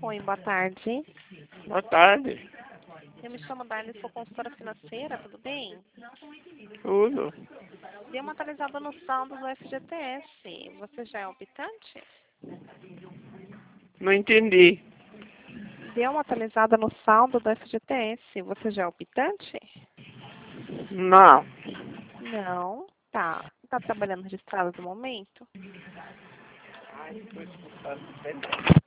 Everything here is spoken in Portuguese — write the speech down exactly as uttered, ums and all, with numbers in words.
Oi, boa tarde. Boa tarde. Eu me chamo Darly, sou consultora financeira, tudo bem? Tudo. Dei uma atualizada no saldo do F G T S. Você já é optante? Não entendi. Deu uma atualizada no saldo do F G T S. Você já é optante? Não. Não. Tá. Tá trabalhando registrado no momento? Ai, tô escutando.